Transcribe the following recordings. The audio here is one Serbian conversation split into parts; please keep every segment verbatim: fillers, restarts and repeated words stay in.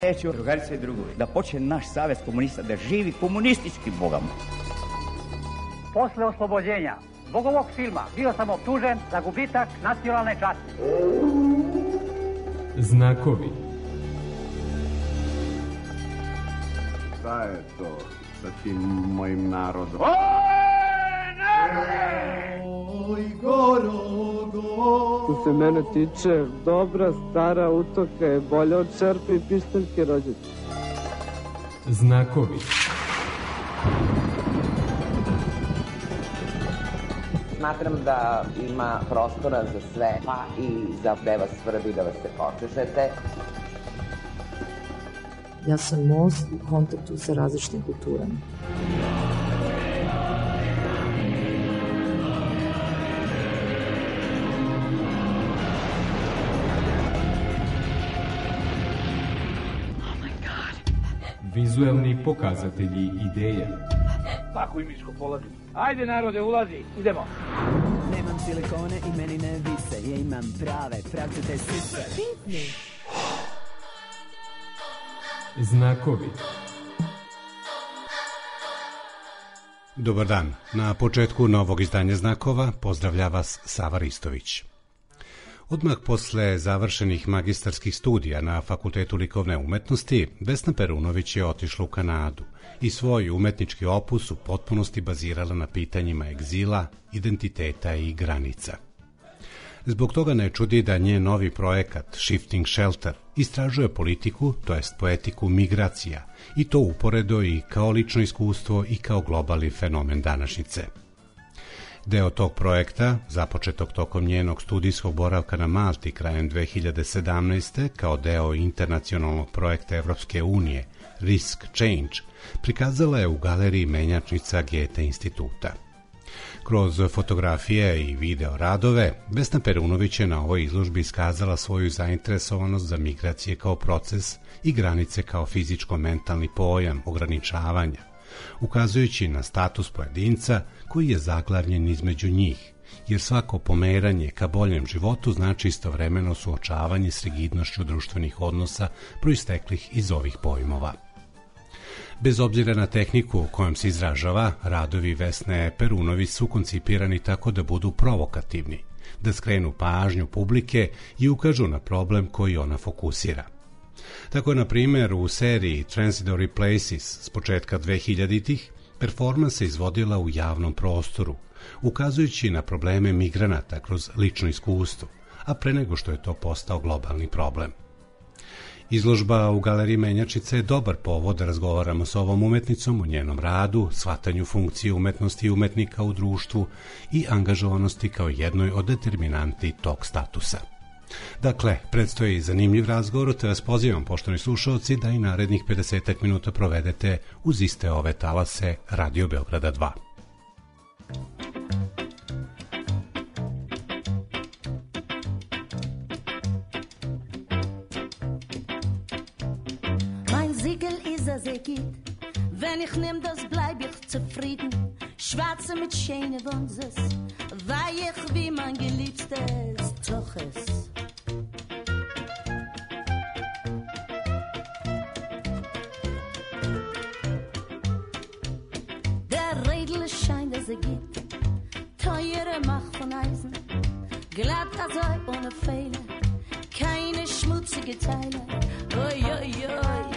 Neću, drugarice i drugovi, da počne naš savez komunista da živi komunističkim bogama. Posle oslobođenja zbog ovog filma bio sam optužen za gubitak nacionalne časti. Znakovi. Šta je to sa tim mojim narodom? Oj, narode! Oj, gorogo! Što se mene tiče, dobra stara utoka je bolja od čerpe i pištaljke rođaca. Znakovi. Smatram da ima prostora za sve, pa i za gde vas svrbi da vas se počešete. Ja sam most u kontaktu sa različitim kulturama. Vizuelni pokazatelji ideja. Tako i Miško polazi. Ajde narode, ulazi, idemo. Nemam silikone i meni ne vise, ja imam prave pravcete sise. Pitni. Znakovi. Dobar dan. Na početku novog izdanja Znakova pozdravlja vas Sava Ristović. Odmah posle završenih magistarskih studija na Fakultetu likovne umetnosti, Vesna Perunović je otišla u Kanadu i svoj umetnički opus u potpunosti bazirala na pitanjima egzila, identiteta i granica. Zbog toga ne čudi da njen novi projekat Shifting Shelter istražuje politiku, to jest poetiku migracija, i to uporedo i kao lično iskustvo i kao globalni fenomen današnjice. Deo tog projekta, započetog tokom njenog studijskog boravka na Malti krajem dve hiljade sedamnaeste. kao deo internacionalnog projekta Evropske unije Risk Change, prikazala je u galeriji Menjačnica Goethe instituta. Kroz fotografije i video radove, Vesna Perunović je na ovoj izložbi iskazala svoju zainteresovanost za migracije kao proces i granice kao fizičko-mentalni pojam ograničavanja, ukazujući na status pojedinca koji je zaglavljen između njih, jer svako pomeranje ka boljem životu znači istovremeno suočavanje s rigidnošću društvenih odnosa proisteklih iz ovih pojmova. Bez obzira na tehniku kojom se izražava, radovi Vesne Perunović su koncipirani tako da budu provokativni, da skrenu pažnju publike i ukažu na problem koji ona fokusira. Tako je, na primjer, u seriji Transitory Places s početka dvehiljaditih performans se izvodila u javnom prostoru, ukazujući na probleme migranata kroz lično iskustvo, a pre nego što je to postao globalni problem. Izložba u galeriji Menjačice je dobar povod da razgovaramo s ovom umetnicom o njenom radu, shvatanju funkcije umetnosti i umetnika u društvu i angažovanosti kao jednoj od determinanti tog statusa. Dakle, predstoji zanimljiv razgovor, te vas pozivam, poštovani slušalci, da i narednih pedesetak minuta provedete uz iste ove talase Radio Beograda dva. Mein Siegel ist er sehr geht, wenn ich nehm das bleib ich zufrieden. Schwarze mit schöne Wunses, weich wie mein geliebstes Toches. Der Redel scheint, dass er geht, teure Macht von Eisen, glatt also ohne Fehler, keine schmutzige Teile. Oi, oi, oi.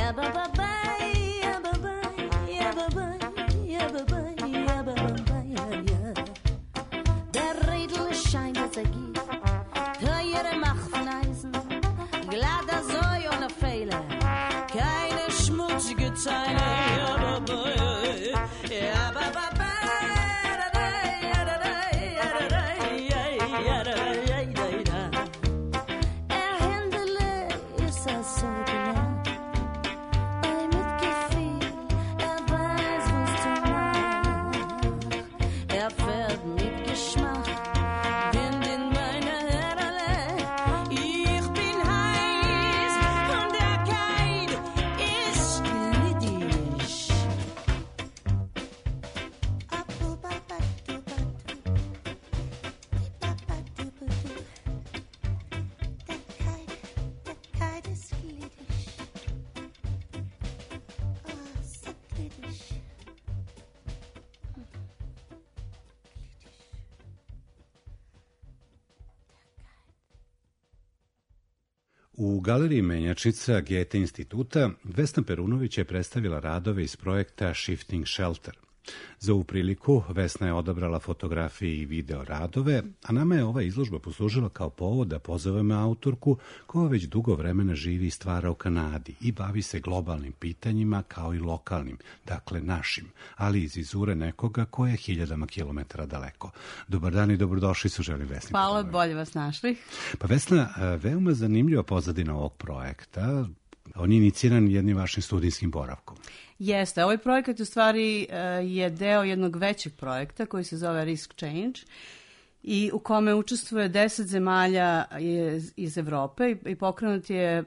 U galeriji Menjačnica Goethe instituta Vesna Perunović je predstavila radove iz projekta Shifting Shelter. Za ovu priliku Vesna je odabrala fotografije i video radove, a nama je ova izložba poslužila kao povod da pozovemo autorku koja već dugo vremena živi i stvara u Kanadi i bavi se globalnim pitanjima kao i lokalnim, dakle našim, ali iz vizure nekoga koja je hiljadama kilometara daleko. Dobar dan i dobrodošli su, želim Vesni. Hvala, bolje vas našli. Pa Vesna, veoma zanimljiva pozadina ovog projekta. On je iniciran jednim vašim studijskim boravkom. Jeste, ovaj projekat u stvari je deo jednog većeg projekta koji se zove Risk Change i u kome učestvuje deset zemalja iz Evrope i pokrenut je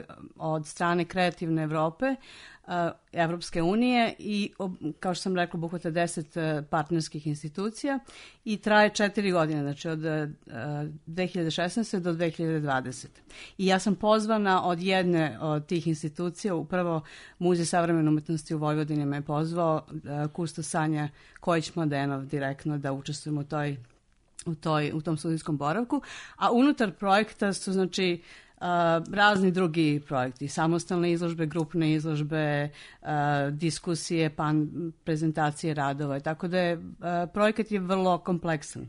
od strane Kreativne Evrope, Evropske unije i, kao što sam rekla, obuhvata deset partnerskih institucija i traje četiri godine, znači od dve hiljade šesnaeste. do dve hiljade dvadesete. I ja sam pozvana od jedne od tih institucija, upravo Muzej savremene umetnosti u Vojvodini me je pozvao, kustos Sanja Kojić-Mladenov direktno da učestvujem u toj u, toj, u tom studijskom boravku, a unutar projekta su, znači, Uh, razni drugi projekti, samostalne izložbe, grupne izložbe, uh, diskusije, pan, prezentacije radova, tako da je uh, projekat je vrlo kompleksan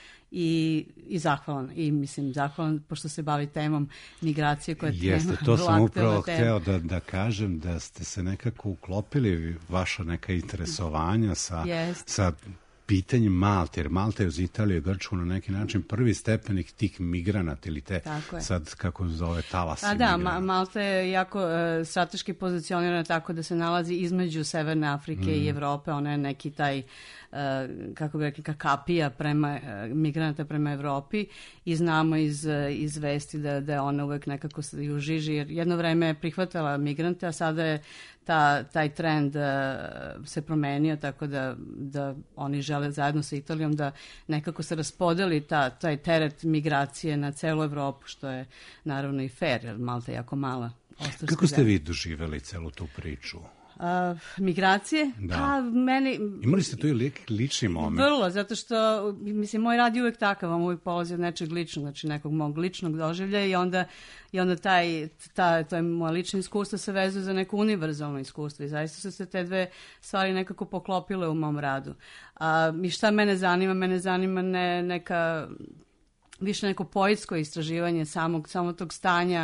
i, i zahvalan, i mislim zahvalan pošto se bavi temom migracije koja je Jeste, tema, to sam upravo tema. hteo da, da kažem da ste se nekako uklopili, vaša neka interesovanja sa, sa pitanjem Malte, jer Malta je uz Italiju i Grčku na neki način prvi stepenik tih migranata ili te, sad kako zove, talasi migranata. Da, Ma, Malta je jako uh, strateški pozicionirana tako da se nalazi između Severne Afrike mm. i Evrope, ona je neki taj, uh, kako bi rekli, kapija prema, uh, migranata prema Evropi i znamo iz, uh, iz vesti da, da je ona uvek nekako u žiži, jer jedno vreme je prihvatala migrante, a sada je Ta, taj trend uh, se promenio, tako da, da oni žele zajedno sa Italijom da nekako se raspodeli ta, taj teret migracije na celu Evropu, što je naravno i fair, jer Malta je jako mala. Kako ste vi doživjeli celu tu priču? Uh, migracije? Da. Pa, meni... Imali ste tu i li, lični moment? Vrlo, zato što, mislim, moj rad je uvek takav, vam uvek polazi od nečeg ličnog, znači nekog mog ličnog doživlja i onda, i onda taj, ta, to je moje lično iskustvo se vezuje za neko univerzalno iskustvo i zaista su se te dve stvari nekako poklopile u mom radu. A, i šta mene zanima? Mene zanima ne, neka... više neko poetsko istraživanje samog, samog tog stanja,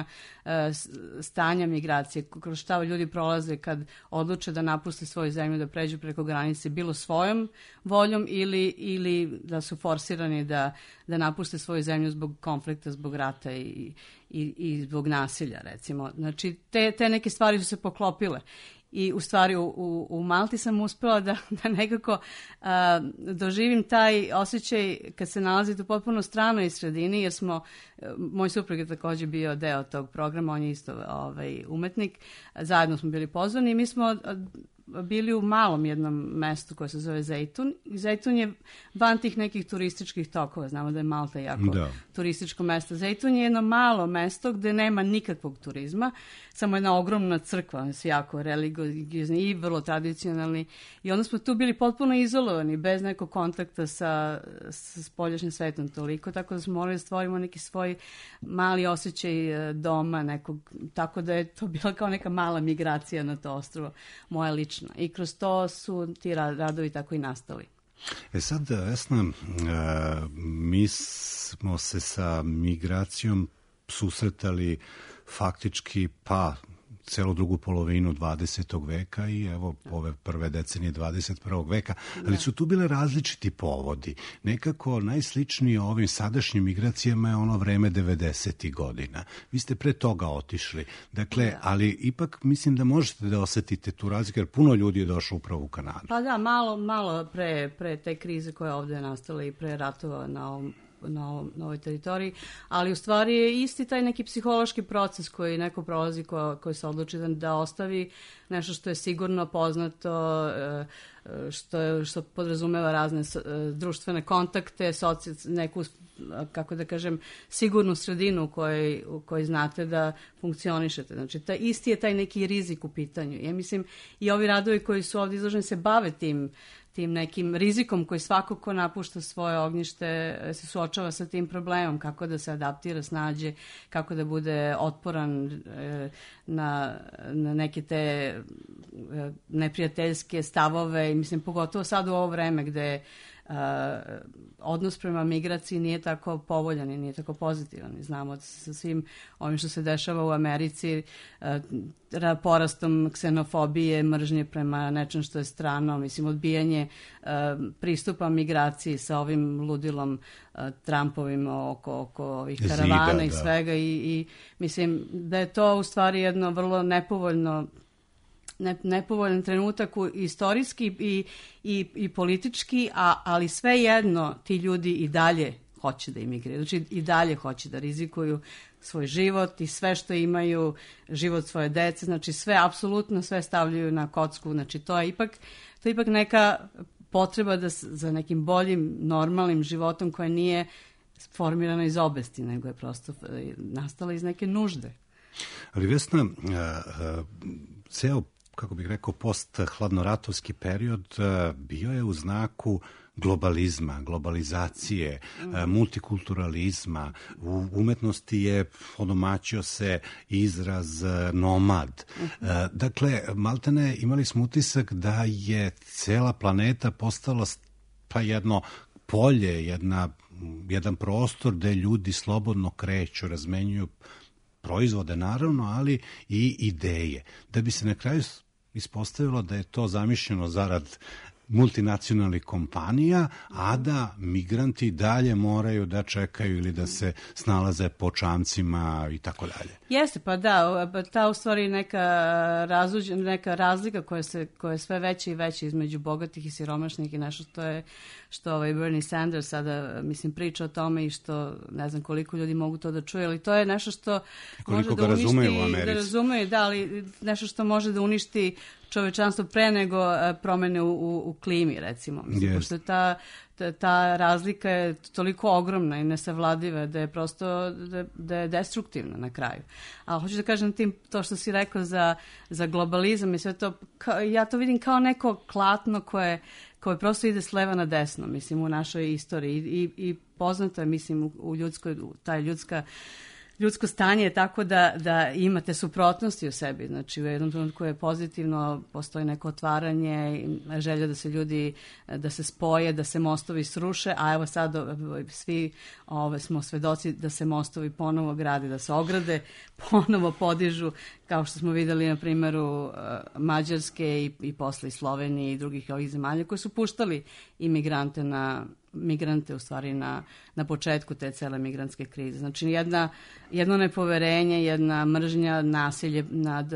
stanja migracije, kroz šta ljudi prolaze kad odluče da napuste svoju zemlju, da pređu preko granice, bilo svojom voljom ili, ili da su forsirani da, da napuste svoju zemlju zbog konflikta, zbog rata i, i, i zbog nasilja, recimo. Znači, te, te neke stvari su se poklopile. I u stvari u, u, u Malti sam uspela da, da nekako a, doživim taj osjećaj kad se nalazite u potpuno stranoj sredini, jer smo, moj suprug je također bio deo tog programa, on je isto ovaj, umetnik, zajedno smo bili pozvani i mi smo bili u malom jednom mestu koje se zove Zejtun. Zejtun je van tih nekih turističkih tokova. Znamo da je Malta jako da. turističko mesto. Zejtun je jedno malo mesto gde nema nikakvog turizma, samo jedna ogromna crkva, oni su jako religiozni i vrlo tradicionalni. I onda smo tu bili potpuno izolovani, bez nekog kontakta sa, sa spoljašnjim svetom toliko, tako da smo morali da stvorimo neki svoj mali osjećaj doma nekog, tako da je to bila kao neka mala migracija na to ostrvo, moja lična. I kroz to su ti radovi tako i nastali. E sad, Vesna, mi smo se sa migracijom susretali faktički pa celu drugu polovinu dvadesetog veka i evo ove prve decenije dvadeset prvog veka, ali su tu bile različiti povodi. Nekako najsličniji ovim sadašnjim migracijama je ono vreme devedesetih godina. Vi ste pre toga otišli. Dakle, ali ipak mislim da možete da osetite tu razliku, jer puno ljudi je došlo upravo u Kanadu. Pa da, malo, malo pre, pre te krize koja je ovde nastala i pre ratova na ovom Na, ovom, na ovoj teritoriji, ali u stvari je isti taj neki psihološki proces koji neko prolazi ko, koji se odluči da, da ostavi nešto što je sigurno poznato, što, je, što podrazumeva razne društvene kontakte, soci, neku, kako da kažem, sigurnu sredinu u kojoj, u kojoj znate da funkcionišete. Znači, taj, isti je taj neki rizik u pitanju. Ja mislim, i ovi radovi koji su ovdje izloženi se bave tim tim nekim rizikom koji svako ko napušta svoje ognjište se suočava sa tim problemom, kako da se adaptira, snađe, kako da bude otporan e, na, na neke te e, neprijateljske stavove i mislim pogotovo sad u ovo vreme gde Uh, odnos prema migraciji nije tako povoljan i nije tako pozitivan. Znamo sa svim ovim što se dešava u Americi, uh, porastom ksenofobije, mržnje prema nečem što je strano, mislim odbijanje uh, pristupa migraciji sa ovim ludilom uh, Trumpovim oko, oko ovih karavana Zida, i da. svega i, i mislim da je to u stvari jedno vrlo nepovoljno Ne, nepovoljan trenutak u, istorijski i, i, i politički, a, ali svejedno ti ljudi i dalje hoće da imigriraju. Znači i dalje hoće da rizikuju svoj život i sve što imaju, život svoje dece, znači sve, apsolutno sve stavljaju na kocku. Znači to je ipak, to je ipak neka potreba da, za nekim boljim, normalnim životom koja nije formirana iz obesti, nego je prosto nastala iz neke nužde. Ali Vesna, a, a, ceo kako bih rekao, post-hladnoratovski period bio je u znaku globalizma, globalizacije, mm. multikulturalizma. U umetnosti je odomaćio se izraz nomad. Mm. Dakle, maltene imali smo utisak da je cela planeta postala pa jedno polje, jedna, jedan prostor gde ljudi slobodno kreću, razmenjuju proizvode, naravno, ali i ideje. Da bi se na kraju ispostavilo da je to zamišljeno zarad multinacionalnih kompanija, a da migranti dalje moraju da čekaju ili da se snalaze po čamcima i tako dalje. Jeste, pa da, ta u stvari neka, razuđen, neka razlika koja, se, koja je sve veća i veća između bogatih i siromašnih i nešto što je što ovaj Bernie Sanders sada, mislim, priča o tome i što ne znam koliko ljudi mogu to da čuje, ali to je nešto što koliko može da uništi, razumeju u Americi. Da razumeju, da, ali nešto što može da uništi čovečanstvo pre nego promene u, u, u klimi, recimo. Mislim, yes. Pošto ta, ta, ta razlika je toliko ogromna i nesavladiva da je prosto da, da je destruktivna na kraju. Ali hoću da kažem tim, to što si rekao za, za globalizam i sve to, ka, ja to vidim kao neko klatno koje, koje prosto ide s leva na desno, mislim, u našoj istoriji i, i, i poznato je, mislim, u, u ljudskoj, taj ljudska ljudsko stanje je tako da, da imate suprotnosti u sebi. Znači, u jednom trenutku je pozitivno, postoji neko otvaranje, želja da se ljudi, da se spoje, da se mostovi sruše, a evo sad svi ove, smo svedoci da se mostovi ponovo grade, da se ograde ponovo podižu, kao što smo videli na primjeru Mađarske i, i posle i Slovenije i drugih ovih zemalja koji su puštali imigrante na migrante u stvari na, na početku te cele migrantske krize. Znači jedna, jedno nepoverenje, jedna mržnja, nasilje nad,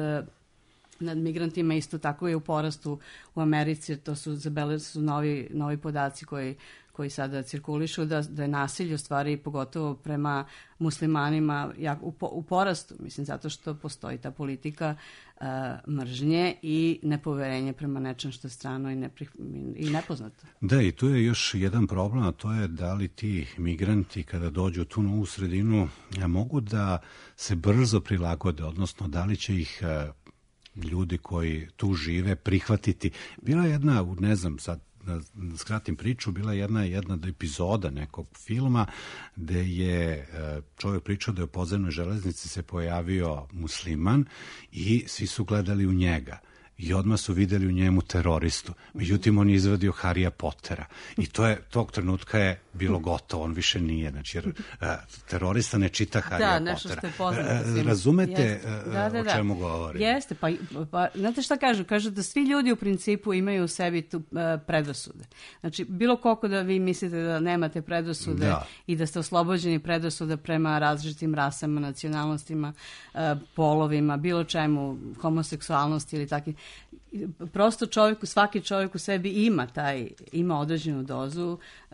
nad migrantima isto tako je u porastu u Americi, to su zabele su novi, novi podaci koji, koji sada cirkulišu, da, da je nasilje u stvari pogotovo prema muslimanima jako, u, po, u porastu, mislim, zato što postoji ta politika uh, mržnje i nepoverenje prema nečem što je strano i, neprih, i nepoznato. Da, i tu je još jedan problem, a to je da li ti migranti kada dođu u tu novu sredinu mogu da se brzo prilagode, odnosno da li će ih uh, ljudi koji tu žive prihvatiti. Bila je jedna, ne znam, sad da skratim priču, bila je jedna, jedna epizoda nekog filma gde je čovjek pričao da je u podzemnoj železnici se pojavio musliman i svi su gledali u njega. I odmah su videli u njemu teroristu. Međutim, on je izvadio Harija Pottera. I to je, tog trenutka je bilo gotovo, on više nije. Znači, jer uh, terorista ne čita Harija da, Pottera. Nešto što je poznato. Uh, razumete Jeste. Da, da, o čemu govorim? Jeste, pa, pa znate šta kažu? Kažu da svi ljudi u principu imaju u sebi tu uh, predrasude. Znači, bilo koliko da vi mislite da nemate predrasude da. I da ste oslobođeni predrasuda prema različitim rasama, nacionalnostima, uh, polovima, bilo čemu, homoseksualnosti ili takvi. Prosto čovjek, svaki čovjek u sebi ima taj, ima određenu dozu uh,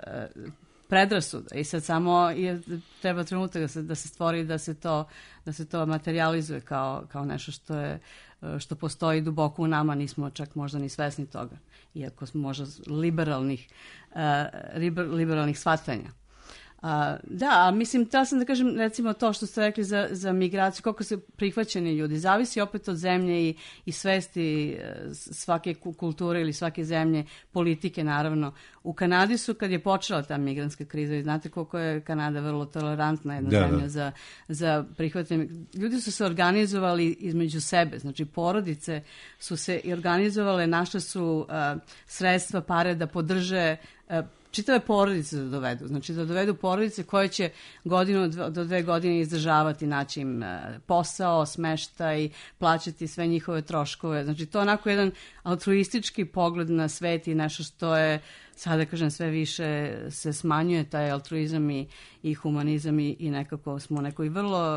predrasuda i sad samo je, treba trenutak da se, da se stvori da se to, da se to materializuje kao, kao nešto što je što postoji duboko u nama, nismo čak možda ni svesni toga, iako smo možda liberalnih, uh, liberalnih shvatanja. Uh, da, a mislim, htjela sam da kažem, recimo to što ste rekli za, za migraciju, koliko su prihvaćeni ljudi, zavisi opet od zemlje i, i svesti svake kulture ili svake zemlje, politike naravno. U Kanadi su, kad je počela ta migrantska kriza, i znate koliko je Kanada vrlo tolerantna jedna da, zemlja da. za, za prihvatanje. Ljudi su se organizovali između sebe, znači porodice su se i organizovale, našle su uh, sredstva, pare da podrže uh, čitave porodice da dovedu, znači da dovedu porodice koje će godinu do dve godine izdržavati, naći im posao, smeštaj, plaćati sve njihove troškove. Znači to je onako jedan altruistički pogled na svet i nešto što je, sada kažem, sve više se smanjuje taj altruizam i, i humanizam i, i nekako smo u nekoj vrlo,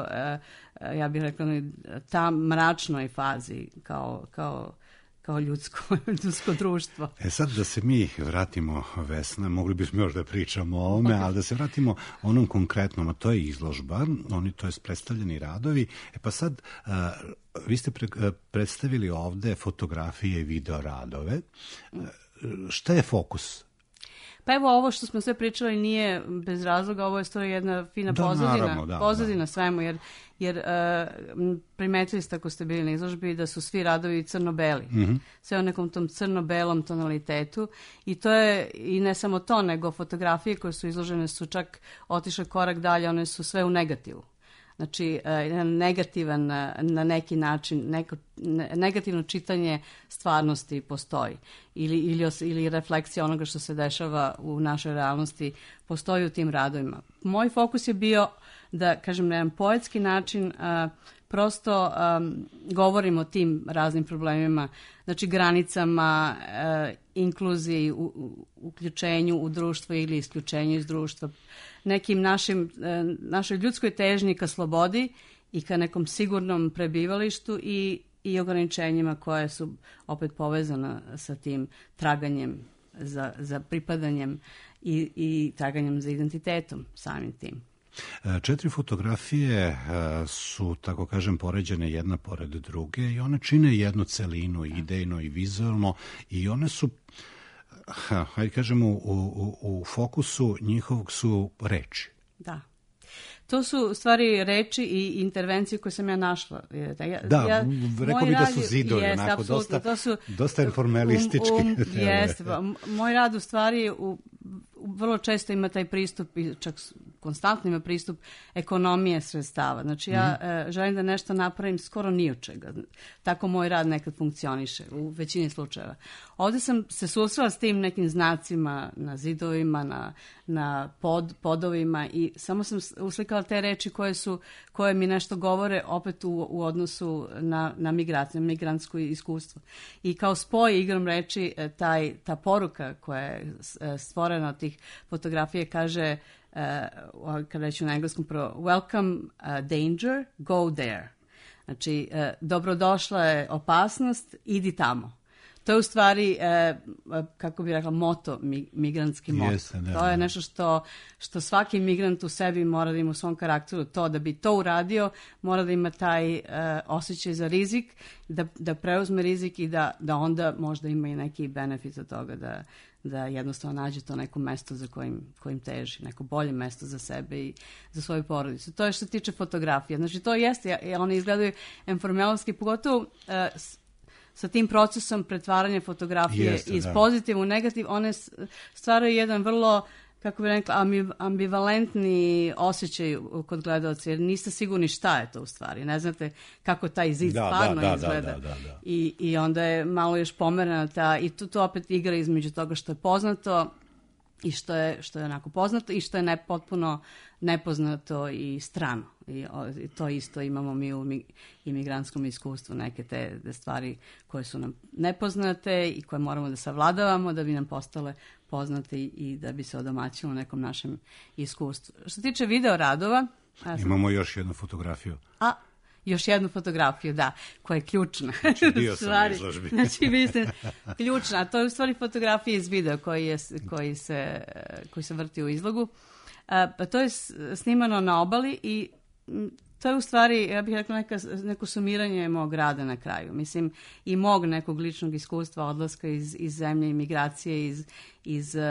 ja bih rekla, ta mračnoj fazi kao, kao kao ljudsko, ljudsko društvo. E sad da se mi vratimo, Vesna, mogli bismo još da pričamo o ovome, ali da se vratimo onom konkretnom, a to je izložba, oni, to je predstavljeni radovi. E pa sad, uh, vi ste pre, uh, predstavili ovde fotografije i video radove. Uh, šta je fokus? Pa evo, ovo što smo sve pričali nije bez razloga, ovo je stvari jedna fina da, pozadina, naravno, da, pozadina da. Svemu, jer, jer uh, primetili ste ako ste bili na izložbi da su svi radovi crno-beli, mm-hmm. sve u nekom tom crno-belom tonalitetu i to je, i ne samo to, nego fotografije koje su izložene su čak otišle korak dalje, one su sve u negativu. Znači, negativan na neki način, neko, negativno čitanje stvarnosti postoji ili, ili, ili refleksija onoga što se dešava u našoj realnosti postoji u tim radovima. Moj fokus je bio da, kažem, na jedan poetski način a, prosto um, govorim o tim raznim problemima, znači granicama, uh, inkluziji, u, u, uključenju u društvo ili isključenju iz društva, nekim našim, uh, našoj ljudskoj težnji ka slobodi i ka nekom sigurnom prebivalištu i, i ograničenjima koje su opet povezana sa tim traganjem za, za pripadanjem i, i traganjem za identitetom samim tim. Četiri fotografije su, tako kažem, poređene jedna pored druge i one čine jednu celinu, i idejno i vizualno, i one su, hajde kažemo, u, u, u fokusu njihovog su reči. Da. To su stvari reči i intervencije koje sam ja našla. Ja, da, ja, rekao bih da su zidovi, jest, onako, dosta, to su, dosta informalistički. Um, um, jeste, moj rad u stvari u, vrlo često ima taj pristup, i čak konstantno ima pristup ekonomije sredstava. Znači ja mm. e, želim da nešto napravim skoro ni od čega. Tako moj rad nekad funkcioniše u većini slučajeva. Ovdje sam se susrela s tim nekim znacima na zidovima, na, na pod, podovima i samo sam uslikala te reči koje su, koje mi nešto govore opet u, u odnosu na, na migraciju, na migrantsko iskustvo. I kao spoj igrom reči taj, ta poruka koja je stvorena od tih fotografije kaže, uh, kad reću na engleskom prvo, welcome uh, danger, go there. Znači, uh, dobrodošla je opasnost, idi tamo. to je u stvari, e, kako bih rekla, moto, mi, migrantski moto. Jeste, ne, to je ne. nešto što, što svaki migrant u sebi mora da ima u svom karakteru, to da bi to uradio, mora da ima taj e, osjećaj za rizik, da, da preuzme rizik i da, da onda možda ima i neki benefit od toga da da jednostavno nađe to neko mesto za kojim, kojim teži, neko bolje mesto za sebe i za svoju porodicu. To je što se tiče fotografije. Znači, to jeste, one izgledaju enformelovski, pogotovo uh, s, sa tim procesom pretvaranja fotografije jeste, iz da. pozitiv u negativ, one stvaraju jedan vrlo, kako bih rekla, ambivalentni osjećaj kod gledalca, jer niste sigurni šta je to u stvari. Ne znate kako taj zid da, stvarno da, da, izgleda. Da, da, da. I, I onda je malo još pomerena ta, i tu to opet igra između toga što je poznato i što je, što je onako poznato i što je ne, potpuno nepoznato i strano. I, o, i to isto imamo mi u mi, imigrantskom iskustvu, neke te, te stvari koje su nam nepoznate i koje moramo da savladavamo da bi nam postale poznate i, i da bi se odomaćilo u nekom našem iskustvu. Što se tiče video radova... Ja sam... Imamo još jednu fotografiju. A, još jednu fotografiju, da, koja je ključna. Znači, bio sam na izložbi. Znači, vi ste ključna. A to je u stvari fotografija iz videa koji, je, koji, se, koji se vrti u izlogu. A, pa to je snimano na obali i to je u stvari, ja bih rekla, neka, neko sumiranje mog rada na kraju. Mislim, i mog nekog ličnog iskustva, odlaska iz, iz zemlje, imigracije, iz, iz uh,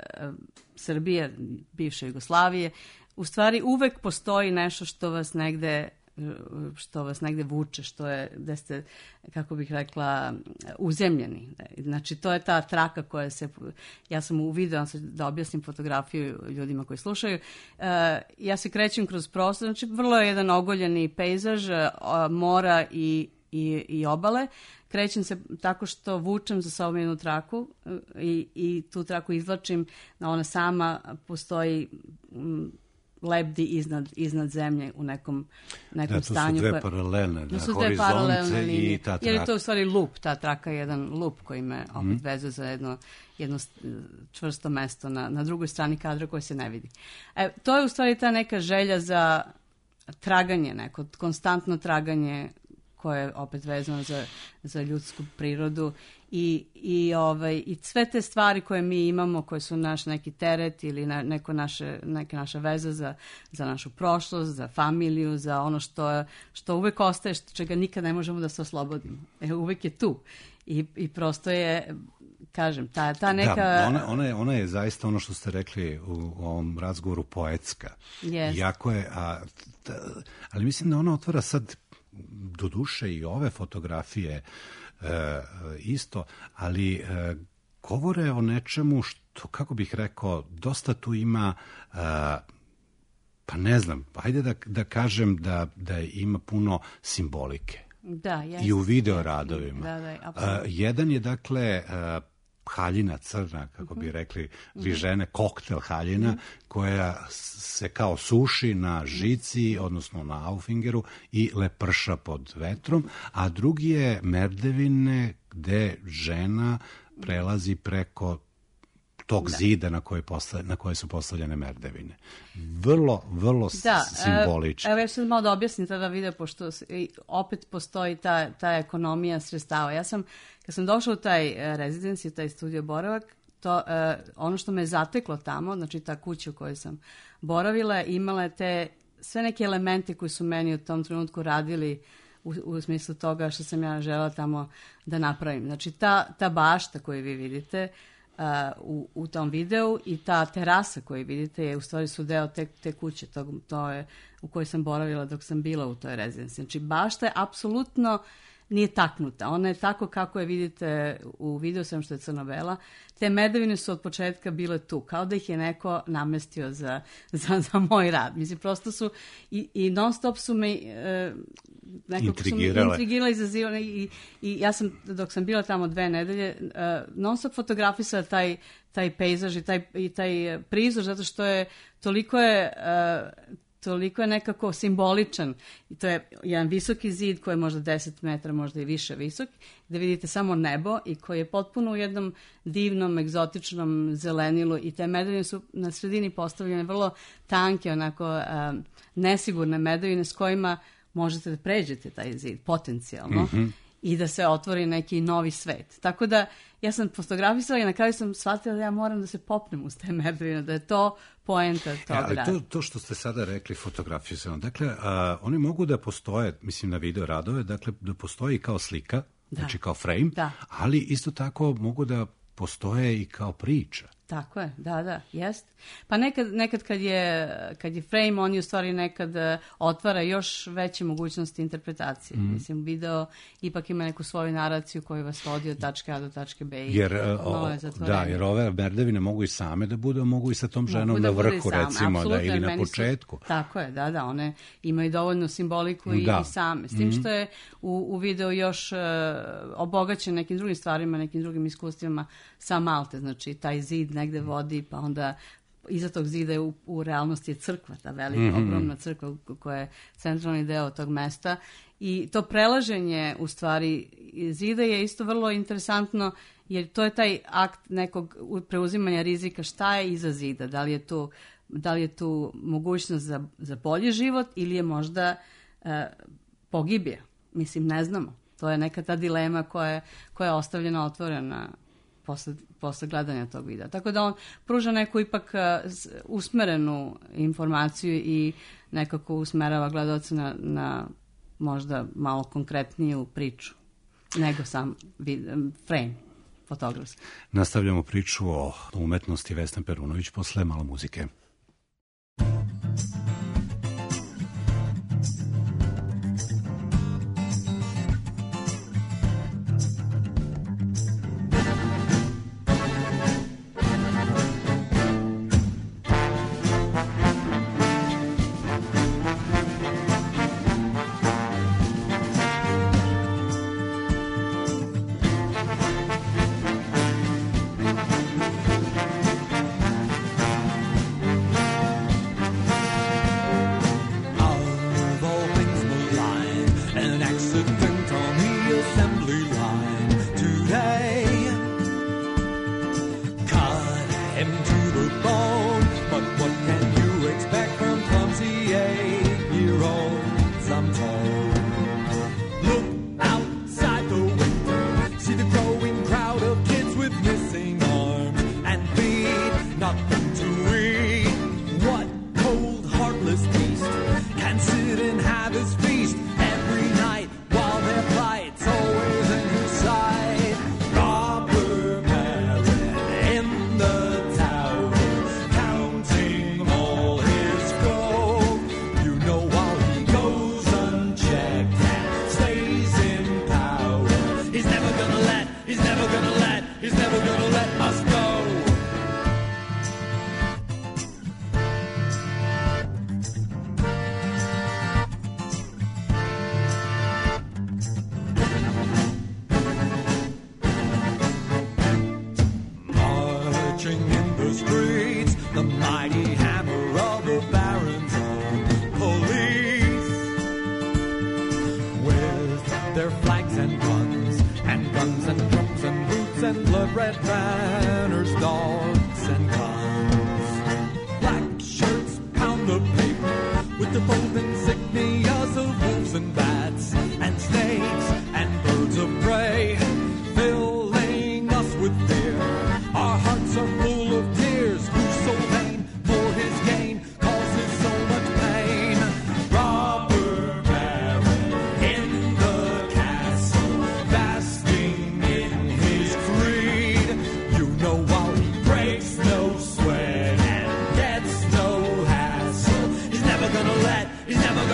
Srbije, bivše Jugoslavije. U stvari, uvek postoji nešto što vas negde što vas negde vuče, što je, gde ste, kako bih rekla, uzemljeni. Znači, to je ta traka koja se, ja sam u videu, da objasnim fotografiju ljudima koji slušaju, uh, ja se krećem kroz prostor, znači, vrlo je jedan ogoljeni pejzaž, uh, mora i, i, i obale. Krećem se tako što vučem za sobom jednu traku uh, i, i tu traku izvlačim, na ona sama postoji um, lebdi iznad, iznad zemlje u nekom, nekom da, to stanju. Su dve koje, paralelne, da, su dve paralelne i ta traka. Jer je to u stvari lup, ta traka je jedan lup koji me opet mm. vezuje za jedno, jedno čvrsto mesto na, na drugoj strani kadra koje se ne vidi. E, to je u stvari ta neka želja za traganje, neko konstantno traganje koje je opet vezano za, za ljudsku prirodu i, i, ovaj, i sve te stvari koje mi imamo, koje su naš neki teret ili na, neko naše, neke naše veze za, za našu prošlost, za familiju, za ono što, što uvek ostaje, što, čega nikad ne možemo da se oslobodimo. E, uvek je tu. I, i prosto je, kažem, ta, ta neka... Da, ona, ona, je, ona je zaista ono što ste rekli u, u ovom razgovoru poetska. Yes. Jako je, a, ta, ali mislim da ona otvara sad do duše i ove fotografije e, isto, ali e, govore o nečemu što, kako bih rekao, dosta tu ima, e, pa ne znam, ajde da, da kažem da, da ima puno simbolike. Da, jest. I u video radovima. Da, da, apsolutno. E, jedan je, dakle, e, haljina crna, kako bi rekli vi žene, koktel haljina, mm. koja se kao suši na žici, odnosno na aufingeru i leprša pod vetrom, a drugi je merdevine gde žena prelazi preko tog da. zida na koje, postavlja, na koje su postavljene merdevine. Vrlo, vrlo da, simbolično. Evo, ja sam malo da objasnim tada video, pošto opet postoji ta, ta ekonomija sredstava. Ja sam, kad sam došla u taj rezidenci, u taj studio boravak, to, uh, ono što me zateklo tamo, znači ta kuća u kojoj sam boravila, imala te sve neke elemente koji su meni u tom trenutku radili u, u smislu toga što sam ja želela tamo da napravim. Znači ta, ta bašta koju vi vidite uh, u, u tom videu i ta terasa koju vidite je u stvari su deo te, te kuće, to, to je u kojoj sam boravila dok sam bila u toj rezidenciji. Znači bašta je apsolutno nije taknuta. Ona je tako kako je vidite u videu, sam što je crno-bela. Te merdevine su od početka bile tu, kao da ih je neko namestio za, za, za moj rad. Mislim, prosto su i, i non stop su me e, nekako su me intrigirale, izazivale i, i ja sam, dok sam bila tamo dve nedelje, e, non stop fotografisala taj, taj pejzaž i taj, i taj prizor, zato što je toliko je e, toliko je nekako simboličan. I to je jedan visoki zid koji je možda deset metara, možda i više visok, gde vidite samo nebo i koji je potpuno u jednom divnom, egzotičnom zelenilu i te medovine su na sredini postavljene vrlo tanke, onako um, nesigurne medovine s kojima možete da pređete taj zid, potencijalno. Mm-hmm. i da se otvori neki novi svet. Tako da ja sam fotografisala i na kraju sam shvatila da ja moram da se popnem uz te merdevine, da je to poenta tog ja, ali rada. To, to što ste sada rekli, fotografisano, dakle, a, oni mogu da postoje, mislim na video radove, dakle, da postoji kao slika, da. Znači kao frame, da. Ali isto tako mogu da postoje i kao priča. Tako je, da, da, jest. Pa nekad, nekad kad, je, kad je frame, on je u stvari nekad otvara još veće mogućnosti interpretacije. Mm. Mislim, video ipak ima neku svoju naraciju koju vas vodi od tačke A do tačke B. Jer, o, da, jer ove merdevine mogu i same da budu, mogu i sa tom ženom na vrhu, recimo, da, ili na početku. Su, tako je, da, da, one imaju dovoljnu simboliku i, da. i same. S tim što je u, u videu još uh, obogaćen nekim drugim stvarima, nekim drugim iskustvima sa Malte, znači taj zid negde vodi, pa onda iza tog zida je u, u realnosti je crkva, ta velika, mm-hmm. ogromna crkva koja je centralni deo tog mesta i to prelaženje u stvari zida je isto vrlo interesantno jer to je taj akt nekog preuzimanja rizika šta je iza zida, da li je tu, da li je tu mogućnost za, za bolji život ili je možda uh, pogibija, mislim ne znamo, to je neka ta dilema koja je, koja je ostavljena otvorena Posle, posle gledanja tog videa. Tako da on pruža neku ipak uh, usmerenu informaciju i nekako usmerava gledalca na, na možda malo konkretniju priču nego sam vid, frame fotografski. Nastavljamo priču o umetnosti Vesna Perunović posle malo muzike. He's never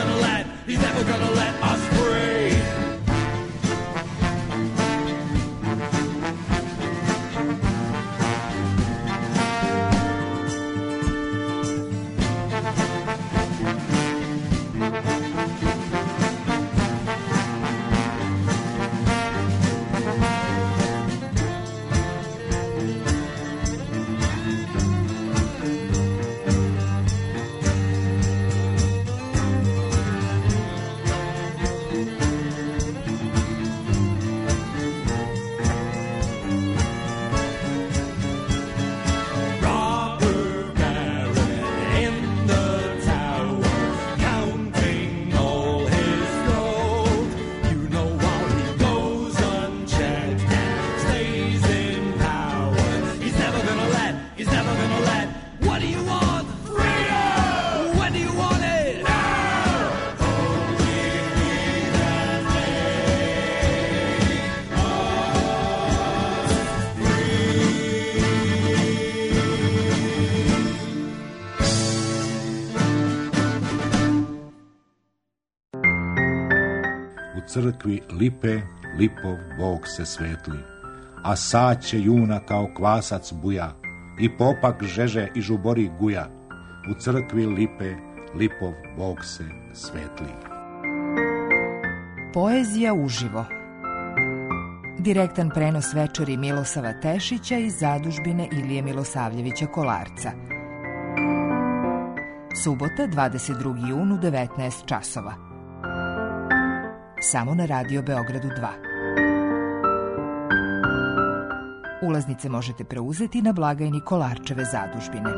crkvi lipe, lipov Bog se svetli, a saće juna kao kvasac buja, i popak žeže i žubori guja, u crkvi lipe, lipov Bog se svetli. Poezija uživo. Direktan prenos večeri Milosava Tešića iz zadužbine Ilije Milosavljevića Kolarca. Subota, dvadeset drugi jun u devetnaest časova. Samo na Radio Beogradu dva. Ulaznice možete preuzeti na blagajni Kolarčeve zadužbine.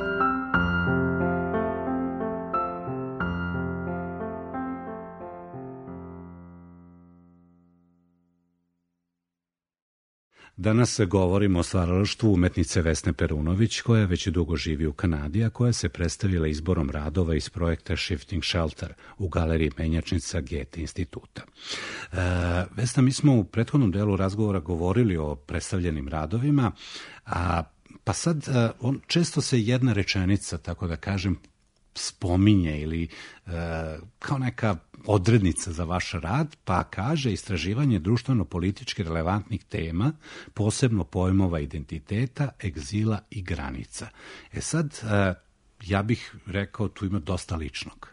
Danas govorimo o stvaralaštvu umetnice Vesne Perunović, koja već dugo živi u Kanadi, a koja se predstavila izborom radova iz projekta Shifting Shelter u galeriji Menjačnica Goethe instituta. E, Vesna, mi smo u prethodnom delu razgovora govorili o predstavljenim radovima, a, pa sad on, često se jedna rečenica, tako da kažem, spominje ili e, kao neka odrednica za vaš rad, pa kaže istraživanje društveno-politički relevantnih tema, posebno pojmova identiteta, egzila i granica. E sad, e, ja bih rekao, tu ima dosta ličnog.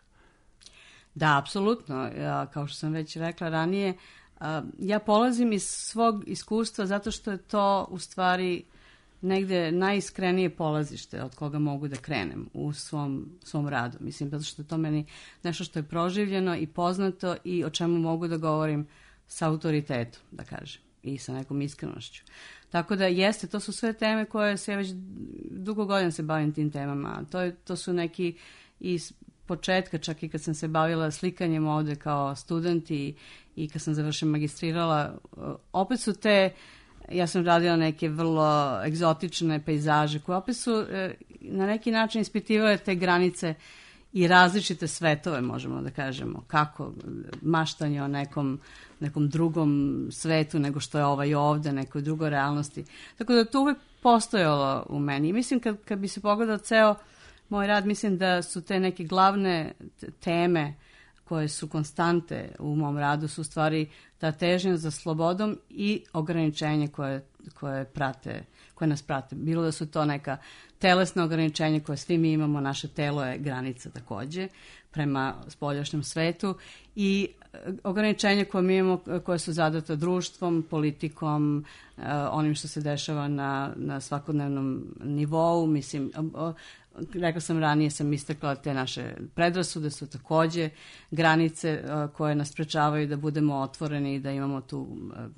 Da, apsolutno. Ja, kao što sam već rekla ranije, ja polazim iz svog iskustva zato što je to u stvari negde najiskrenije polazište od koga mogu da krenem u svom, svom radu. Mislim, zato što je to meni nešto što je proživljeno i poznato i o čemu mogu da govorim sa autoritetom, da kažem, i sa nekom iskrenošću. Tako da jeste, to su sve teme koje se ja već dugo godina se bavim tim temama. To, je, to su neki iz početka, čak i kad sam se bavila slikanjem ovde kao student i, i kad sam završila magistrirala, opet su te ja sam radila neke vrlo egzotične pejzaže koje opet su e, na neki način ispitivale te granice i različite svetove, možemo da kažemo, kako maštanje o nekom, nekom drugom svetu nego što je ovaj ovde, nekoj drugoj realnosti. Tako da to uvek postojalo u meni. I mislim kad, kad bi se pogledao ceo moj rad, mislim da su te neke glavne teme koje su konstante u mom radu su u stvari ta težnja za slobodom i ograničenje koje, koje, prate, koje nas prate. Bilo da su to neka telesna ograničenja koje svi mi imamo, naše telo je granica takođe prema spoljašnjem svetu i ograničenja koje mi imamo, koje su zadata društvom, politikom, onim što se dešava na, na svakodnevnom nivou. Mislim, rekla sam ranije, sam istakla te naše predrasude su takođe granice koje nas sprečavaju da budemo otvoreni i da imamo tu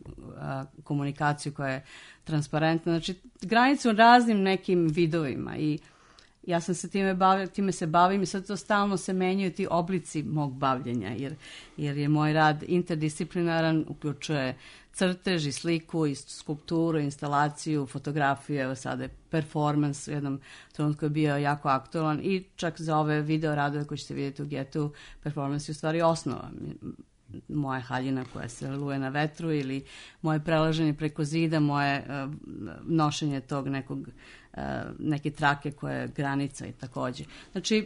komunikaciju koja je transparentna. Znači, granice u raznim nekim vidovima i ja sam se time bavila, time se bavim i sad to stalno se menjaju ti oblici mog bavljenja, jer, jer je moj rad interdisciplinaran, uključuje crtež i sliku i skulpturu, instalaciju, fotografiju, evo sada je performance u jednom trenutku je bio jako aktualan i čak za ove video radove koje ćete vidjeti u Getu, performance je u stvari osnova. Moja haljina koja se luje na vetru ili moje prelaženje preko zida, moje uh, nošenje tog nekog, uh, neke trake koja je granica i takođe. Znači,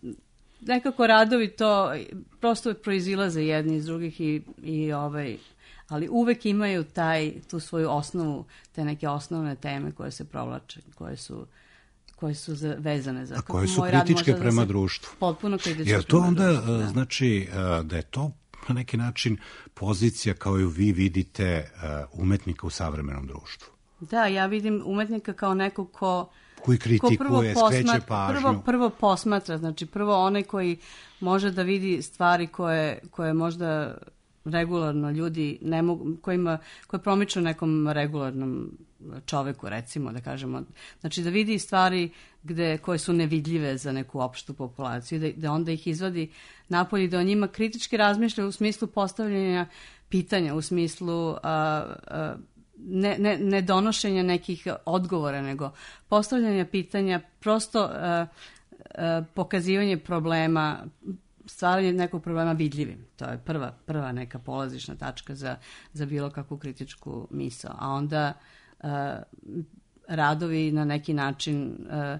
nekako radovi to prosto proizilaze jedni iz drugih i, i ovaj, ali uvek imaju taj, tu svoju osnovu, te neke osnovne teme koje se provlače, koje su koje su za, vezane za... A koje su kritičke prema da društvu. Potpuno kritičke jer to prema onda društvu, da. Znači da je to na neki način pozicija kao ju vi vidite uh, umetnika u savremenom društvu. Da, ja vidim umetnika kao nekog ko koji kritikuje, skreće pažnju. Prvo, prvo posmatra, znači prvo onaj koji može da vidi stvari koje, koje možda regularno ljudi ne mogu, kojima, koje promiču nekom regularnom čoveku, recimo, da kažemo. Znači da vidi stvari gde, koje su nevidljive za neku opštu populaciju, da, da onda ih izvadi napolje, da o njima kritički razmišlja u smislu postavljanja pitanja, u smislu a, a, ne, ne, ne donošenja nekih odgovora, nego postavljanja pitanja, prosto a, a, pokazivanje problema, stvaranje nekog problema vidljivim. To je prva, prva neka polazišna tačka za, za bilo kakvu kritičku misao. A onda uh, radovi na neki način uh,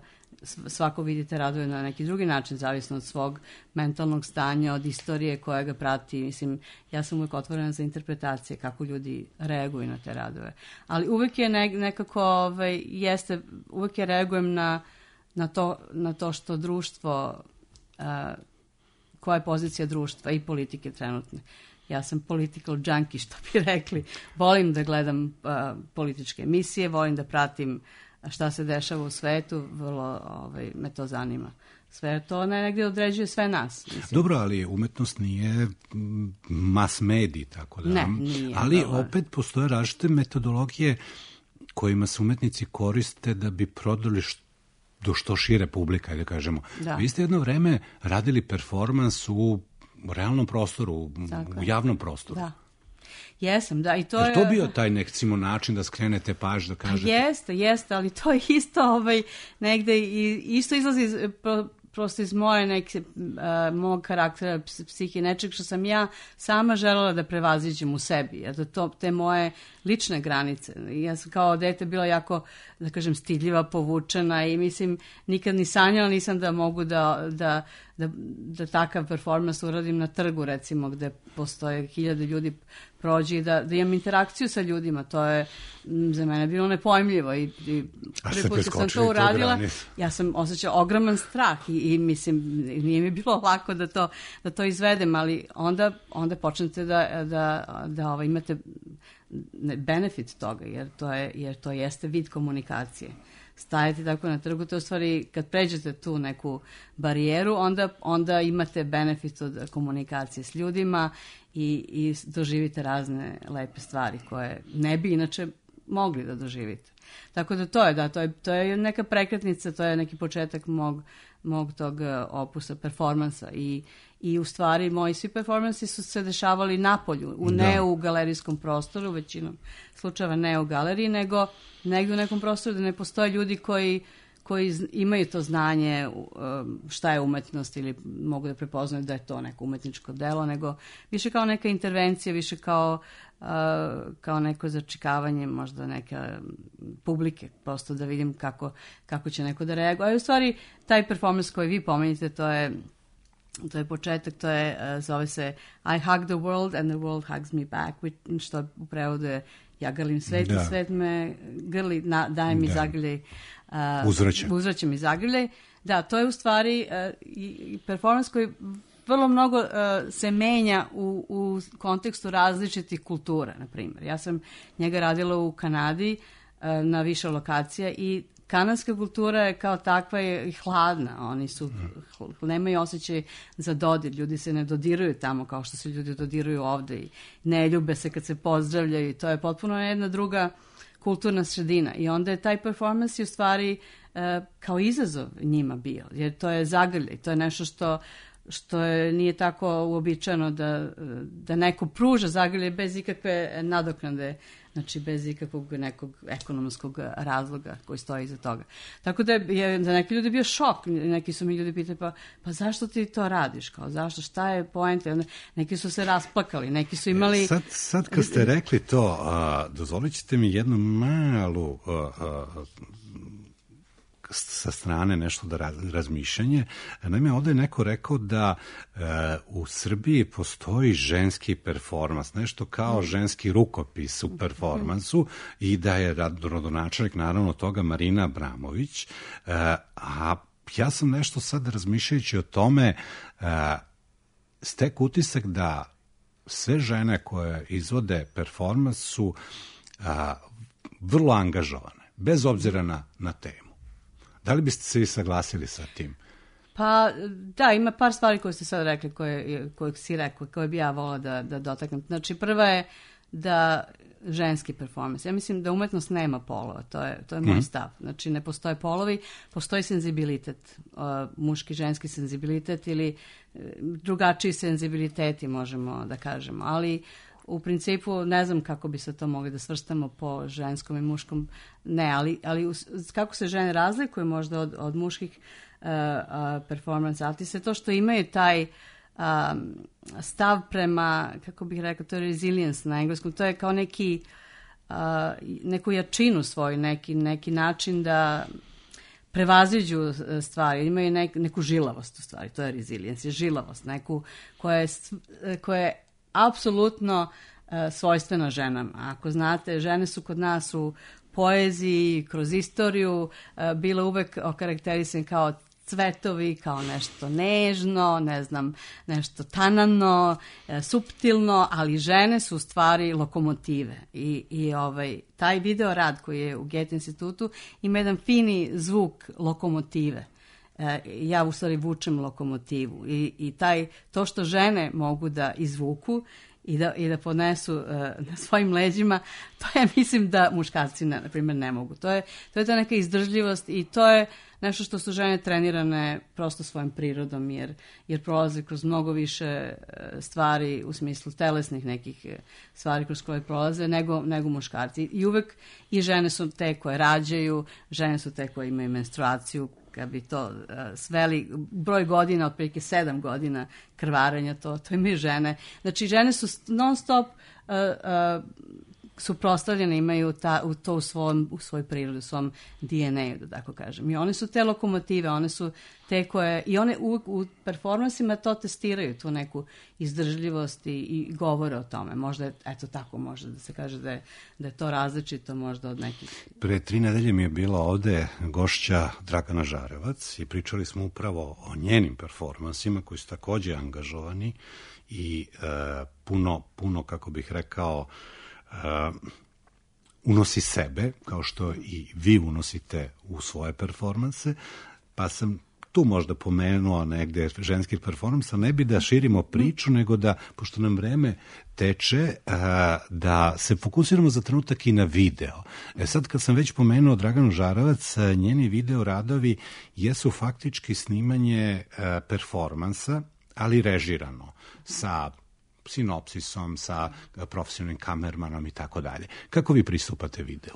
svako vidite radove na neki drugi način, zavisno od svog mentalnog stanja, od istorije koja ga prati. Mislim, ja sam uvek otvorena za interpretacije kako ljudi reaguju na te radove. Ali uvek je ne, nekako, ovaj, jeste, uvek je reagujem na, na, to, na to što društvo, uh, koja je pozicija društva i politike trenutne. Ja sam political junkie, što bi rekli. Volim da gledam uh, političke emisije, volim da pratim šta se dešava u svetu, vrlo ovaj, me to zanima. Sve to negdje određuje sve nas. Mislim. Dobro, ali umetnost nije mass medij, tako da. Ne, nije. Ali dobro. Opet postoje različite metodologije kojima se umetnici koriste da bi prodali što do što šire publika, da kažemo. Da. Vi ste jedno vreme radili performans u realnom prostoru, u, u javnom prostoru. Da. Jesam, da. I to je... je to bio taj nekcimo način da skrenete paž, da kažete? Jeste, jeste, ali to je isto ovaj, negde i isto izlazi iz, pro, prosto iz moje neke, uh, mog karaktera, psihe, nečeg što sam ja sama želela da prevaziđem u sebi. Jer da to, te moje lične granice. Ja sam kao dete bila jako, da kažem, stidljiva, povučena i mislim, nikad ni sanjala nisam da mogu da, da, da, da takav performans uradim na trgu, recimo, gde postoje hiljade ljudi prođe i da, da imam interakciju sa ljudima. To je za mene bilo nepojmljivo i, i prvi put sam to uradila, ja sam osjećala ogroman strah i, i mislim, nije mi bilo lako da to, da to izvedem, ali onda, onda počnete da, da, da ovaj, imate benefit toga, jer to, je, jer to jeste vid komunikacije. Stajete tako na trgu, to je u stvari, kad pređete tu neku barijeru, onda, onda imate benefit od komunikacije s ljudima i, i doživite razne lepe stvari koje ne bi inače mogli da doživite. Tako da to je, da, to je, to je neka prekretnica, to je neki početak mog, mog tog opusa, performansa i I u stvari moji svi performansi su se dešavali napolju, u, ne u galerijskom prostoru, većinom slučajeva ne u galeriji, nego negdje u nekom prostoru da ne postoje ljudi koji, koji imaju to znanje šta je umetnost ili mogu da prepoznaju da je to neko umetničko delo, nego više kao neka intervencija, više kao, uh, kao neko začekavanje možda neke publike, prosto da vidim kako, kako će neko da reaguje. A u stvari taj performans koji vi pomenite, to je To je početak, to je, uh, zove se I hug the world and the world hugs me back, što u prevodu je ja grlim svet i svet me grli, na, daje mi da. zagrljaj. Uh, uzvraća. Uzvraća mi zagrljaj. Da, to je u stvari uh, i performans koji vrlo mnogo uh, se menja u, u kontekstu različitih kultura, na primjer. Ja sam njega radila u Kanadi uh, na više lokacija i kanadska kultura je kao takva je hladna, oni su, nemaju osjećaj za dodir, ljudi se ne dodiruju tamo kao što se ljudi dodiruju ovde i ne ljube se kad se pozdravljaju i to je potpuno jedna druga kulturna sredina i onda je taj performans u stvari uh, kao izazov njima bio, jer to je zagrljaj, to je nešto što što je, nije tako uobičajeno da, da neko pruža zagrljaj bez ikakve nadoknade, znači bez ikakvog nekog ekonomskog razloga koji stoji iza toga. Tako da je za neki ljudi bio šok, neki su mi ljudi pitali pa, pa zašto ti to radiš, kao zašto, šta je poenta, neki su se rasplakali, neki su imali... Sad, sad kad ste rekli to, a, dozvolit ćete mi jednu malu... A, a, sa strane nešto da raz, razmišljanje. Naime, ovdje je neko rekao da e, u Srbiji postoji ženski performans, nešto kao ženski rukopis u performansu i da je rodonačelnik naravno toga Marina Abramović, e, a ja sam nešto sad razmišljajući o tome e, stek utisak da sve žene koje izvode performans su a, vrlo angažovane, bez obzira na, na temu. Da li biste se i saglasili sa tim? Pa da, ima par stvari koje ste sad rekli, koje, koje si rekli, koje bi ja volila da, da dotaknem. Znači, prva je da ženski performans. Ja mislim da umetnost nema polova, to je, to je moj mm. stav. Znači, ne postoje polovi, postoji senzibilitet, uh, muški, ženski senzibilitet ili uh, drugačiji senzibiliteti, možemo da kažemo. Ali u principu ne znam kako bi se to mogli da svrstamo po ženskom i muškom, ne, ali, ali kako se žene razlikuju možda od, od muških uh, uh, performance artista, to što imaju taj um, stav prema, kako bih rekao, to je resilience na engleskom, to je kao neki, uh, neku jačinu svoju, neki, neki način da prevaziđu stvari, imaju nek, neku žilavost u stvari, to je resilience, žilavost, neku koja je, koja je apsolutno uh, svojstvena ženama. Ako znate, žene su kod nas u poeziji, kroz istoriju, uh, bile uvek okarakterisane kao cvetovi, kao nešto nežno, ne znam, nešto tanano, e, suptilno, ali žene su u stvari lokomotive. I, i ovaj, taj video rad koji je u Goethe institutu ima jedan fini zvuk lokomotive. E, ja u stvari vučem lokomotivu. I, i taj, to što žene mogu da izvuku i da, i da podnesu uh, na svojim leđima, to ja mislim da muškarci, na, na primjer, ne mogu. To je, to je ta neka izdržljivost i to je nešto što su žene trenirane prosto svojom prirodom, jer, jer prolaze kroz mnogo više stvari u smislu telesnih nekih stvari kroz koje prolaze nego, nego muškarci. I uvek i žene su te koje rađaju, žene su te koje imaju menstruaciju, kad bi to uh, sveli, broj godina, otprilike sedam godina krvarenja, to, to imaju žene. Znači, žene su non stop uh, uh, suprotstavljene, imaju ta, u to u, svom, u svoj prirodi, u svom D N A-u, da tako kažem. I one su te lokomotive, one su te koje, i one u, u performansima to testiraju, tu neku izdržljivost i, i govore o tome. Možda je, eto tako, možda da se kaže da je, da je to različito možda od nekih. Pre tri nedelje mi je bila ovde gošća Dragana Žarevac i pričali smo upravo o njenim performansima koji su takođe angažovani i e, puno, puno, kako bih rekao, Uh, unosi sebe, kao što i vi unosite u svoje performanse, pa sam tu možda pomenuo negde ženskih performansa, ne bi da širimo priču, nego da, pošto nam vreme teče, uh, da se fokusiramo za trenutak i na video. E sad, kad sam već pomenuo Draganu Žarevac, njeni video radovi jesu faktički snimanje uh, performansa, ali režirano, sa sinopsisom, sa profesionalnim kamermanom i tako dalje. Kako vi pristupate videu?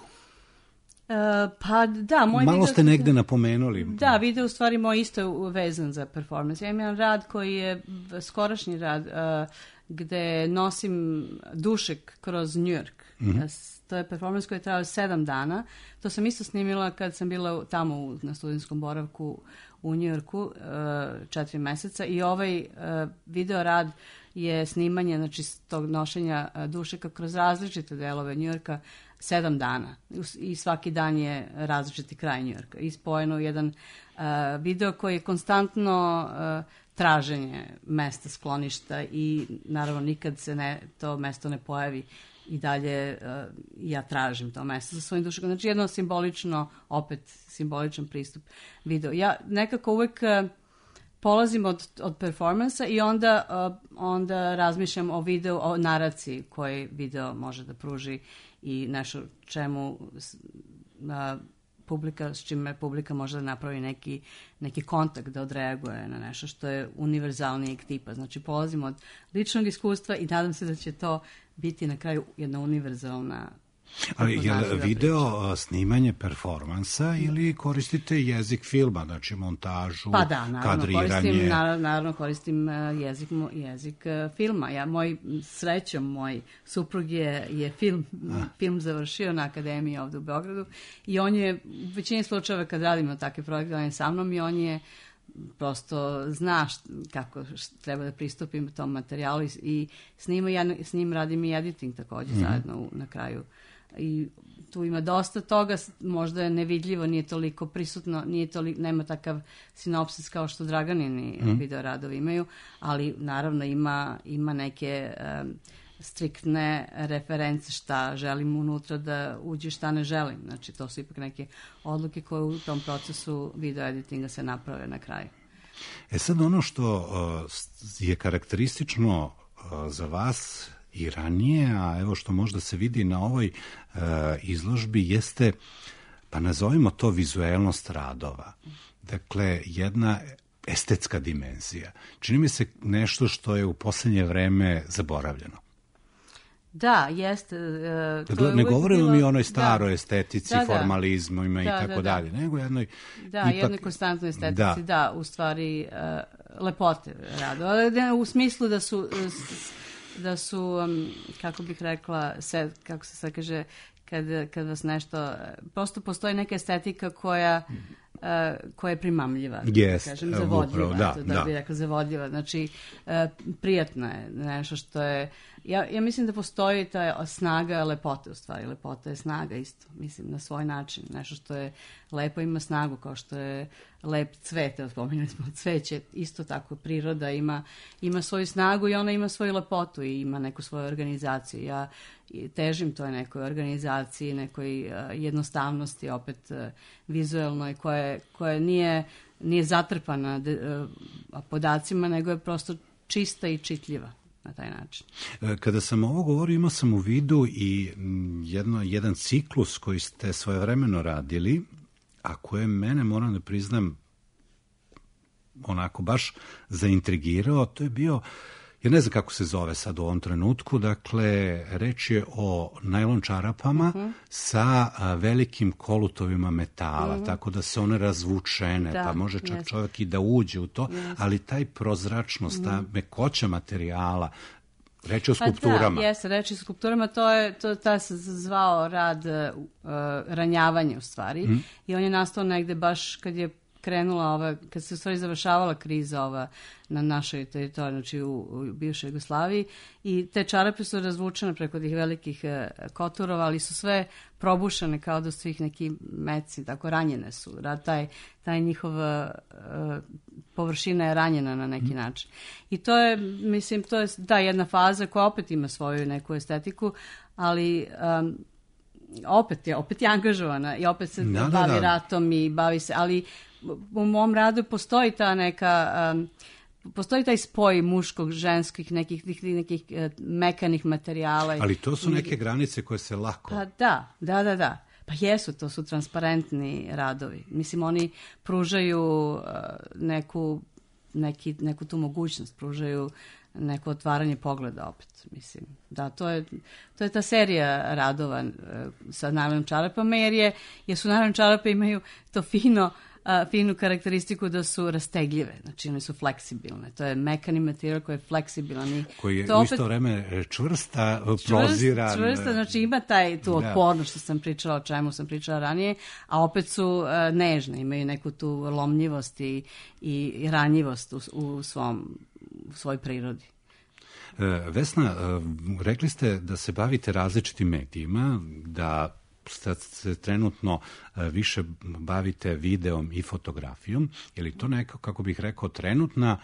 Uh, pa da, moj Malo video... ste negde napomenuli. Da, video u stvari moj isto je vezan za performance. Ja imam jedan rad koji je skorašnji rad uh, gde nosim dušek kroz New York. Mm-hmm. To je performance koji je trajao sedam dana. To sam isto snimila kad sam bila tamo u, na studentskom boravku u New Yorku uh, četiri meseca i ovaj uh, video rad je snimanje, znači, tog nošenja dušeka kroz različite delove Njujorka sedam dana. I svaki dan je različiti kraj Njujorka. I spojeno u jedan uh, video koji je konstantno uh, traženje mesta skloništa i naravno nikad se ne, to mesto ne pojavi i dalje uh, ja tražim to mesto sa svojim dušekom. Znači jedno simbolično, opet simboličan pristup video. Ja nekako uvek uh, polazim od, od performansa i onda, uh, onda razmišljam o videu, o naraciji koji video može da pruži i nešto čemu uh, publika, s čime publika može da napravi neki, neki kontakt, da odreaguje na nešto što je univerzalnijeg tipa. Znači polazim od ličnog iskustva i nadam se da će to biti na kraju jedna univerzalna. Ali je li video snimanje performansa ili koristite jezik filma, znači montažu, pa da, naravno, kadriranje? Koristim, naravno, naravno koristim jezik, jezik filma. Ja, moj, srećom, moj suprug je, je film, film završio na Akademiji ovde u Beogradu i on je, u većini slučajeva kad radimo takve projekte, on je sa mnom i on je prosto zna št, kako št, treba da pristupim tom materijalu i, i snima, ja s njim radim i editing takođe mm-hmm. zajedno u, na kraju. I tu ima dosta toga, možda je nevidljivo, nije toliko prisutno, nije toliko, nema takav sinopsis kao što Draganini mm. video radovi imaju, ali naravno ima, ima neke um, striktne reference šta želim unutra da uđe, šta ne želim. Znači to su ipak neke odluke koje u tom procesu video editinga se naprave na kraju. E sad ono što uh, je karakteristično uh, za vas i ranije, a evo što možda se vidi na ovoj e, izložbi, jeste, pa nazovimo to vizuelnost radova. Dakle, jedna estetska dimenzija. Čini mi se nešto što je u poslednje vreme zaboravljeno. Da, jeste. E, to dakle, ne govorimo bilo... mi o onoj staroj da. estetici, da, da. formalizmu ima da, i tako da, da. dalje, nego jednoj... Da, ipak... jednoj konstantnoj estetici, da, da u stvari uh, lepote radova. U smislu da su... da su, um, kako bih rekla, se, kako se sad kaže, kad, kad vas nešto, prosto postoji neka estetika koja koja je primamljiva, yes, da kažem, zavodljiva, upravo, da, to, da, da bi rekla zavodljiva, znači prijatna je, nešto što je, ja, ja mislim da postoji ta snaga lepote, u stvari, lepota je snaga isto, mislim, na svoj način, nešto što je lepo ima snagu, kao što je lep cvet, evo spomenuli smo cveće, isto tako, priroda ima, ima svoju snagu i ona ima svoju lepotu i ima neku svoju organizaciju, ja težim toj nekoj organizaciji, nekoj uh, jednostavnosti, opet uh, vizuelnoj, koja, koja nije, nije zatrpana de, uh, podacima, nego je prosto čista i čitljiva na taj način. Kada sam ovo govorio, imao sam u vidu i jedno, jedan ciklus koji ste svojevremeno radili, a koje mene, moram da priznam, onako baš zaintrigirao, to je bio, ja ne znam kako se zove sad u ovom trenutku, dakle, reč je o najlon čarapama uh-huh. sa a, velikim kolutovima metala, uh-huh. tako da se one razvučene, da, pa može čak yes. čovjek i da uđe u to, yes. ali taj prozračnost, ta uh-huh. mekoća materijala, reč je o skulpturama. Pa da, jeste, reč je o skulpturama, to je, to, ta se zvao rad uh, ranjavanje u stvari uh-huh. i on je nastao negde baš kad je krenula ova, kad se u stvari završavala kriza ova na našoj teritoriji, znači u, u bivšoj Jugoslaviji i te čarape su razvučene preko tih velikih e, koturova, ali su sve probušene kao da su ih neki meci, tako ranjene su. Rad, taj, taj njihova e, površina je ranjena na neki mm. način. I to je, mislim, to je da jedna faza koja opet ima svoju neku estetiku, ali um, opet je, opet je angažovana i opet se da, bavi da, da. ratom i bavi se, ali u mom radu postoji ta neka, um, postoji taj spoj muškog, ženskih, nekih, nekih, nekih uh, mekanih materijala. Ali to su neke I, granice koje se lako... Pa da, da, da, da. Pa jesu, to su transparentni radovi. Mislim, oni pružaju uh, neku, neki, neku tu mogućnost, pružaju neko otvaranje pogleda opet, mislim. Da, to je, to je ta serija radova uh, sa najlonom čarapama, jer, je, jer su najlon čarape imaju to fino, uh, finu karakteristiku da su rastegljive, znači one su fleksibilne. To je mekani materijal koji je fleksibilan. I koji je to u opet, isto vreme čvrsta, čvrst, proziran. Čvrsta, znači ima taj, tu otpornost što sam pričala, o čemu sam pričala ranije, a opet su uh, nežne, imaju neku tu lomljivost i, i ranjivost u, u svom u svojoj prirodi. Vesna, rekli ste da se bavite različitim medijima, da se trenutno više bavite videom i fotografijom. Je li to neka, kako bih rekao, trenutna